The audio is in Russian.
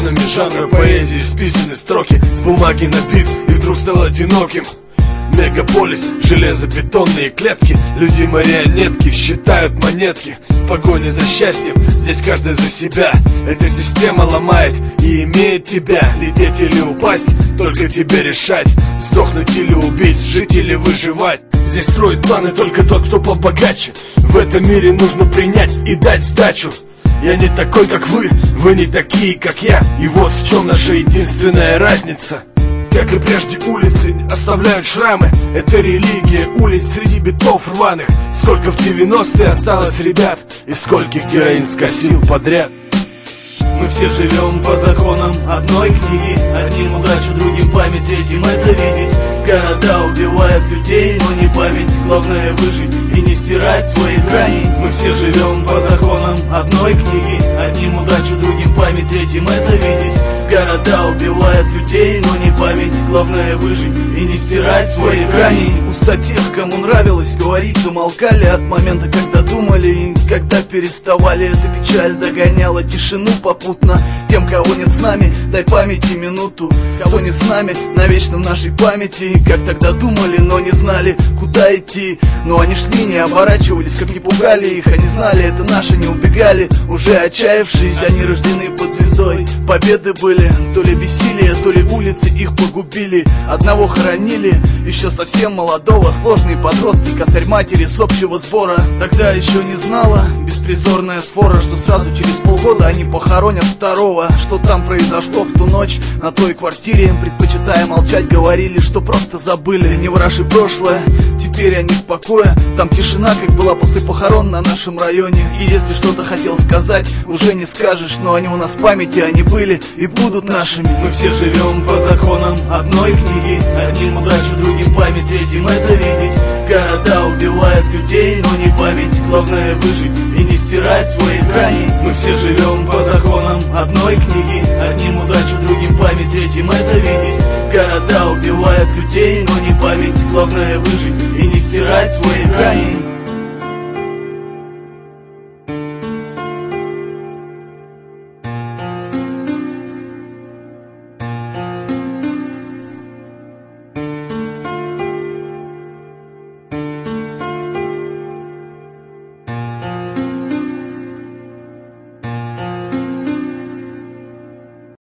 законами жанра поэзии списаны строки с бумаги на бит, и вдруг стал одиноким. Мегаполис, железобетонные клетки, люди-марионетки считают монетки в погоне за счастьем. Здесь каждый за себя. Эта система ломает и имеет тебя. Лететь или упасть, только тебе решать. Сдохнуть или убить, жить или выживать. Здесь строит планы только тот, кто побогаче. В этом мире нужно принять и дать сдачу. Я не такой, как вы не такие, как я. И вот в чем наша единственная разница. Как и прежде, улицы оставляют шрамы. Это религия улиц среди битов рваных. Сколько в 90-е осталось ребят, и скольких героин скосил подряд. Мы все живем по законам одной книги. Одним удачу, другим память, третьим это видеть. Города убивают людей, но не память. Главное выжить и не стирать свои грани. Мы все живем по законам одной книги. Одним удачу, другим память, третьим это видеть. Города убивают людей, но не память. Главное выжить и не стирать свои грани. Уста тех, кому нравилось говорить, умолкали от момента, когда думали и когда переставали. Эта печаль догоняла тишину попутно. Тем, кого нет с нами, дай памяти минуту. Кого не с нами, навечно в нашей памяти. Как тогда думали, но не знали, куда идти. Но они шли, не оборачивались, как не пугали их. Они знали, это наши, не убегали. Уже отчаявшись, они рождены под звездой. Победы были, то ли бессилие, то ли улицы их погубили. Одного хоронили, еще совсем молодого. Сложные подростки, косарь матери с общего сбора. Тогда еще не знала беспризорная сфора, что сразу через полгода они похоронят второго. Что там произошло в ту ночь на той квартире, предпочитая молчать, говорили, что просто забыли. Не вороши прошлое, теперь они в покое. Там тишина, как была после похорон на нашем районе. И если что-то хотел сказать, уже не скажешь. Но они у нас в памяти, они были и будут нашими. Мы все живем по законам одной книги. Одним удачу, другим память, третьим это видеть. Города убивают людей, но не память. Главное выжить и не стирать свои грани. Мы все живем по законам одной книги. Одним удачу, другим память, третьим это видеть. Города убивают людей, но не память. Главное выжить и не стирать свои грани.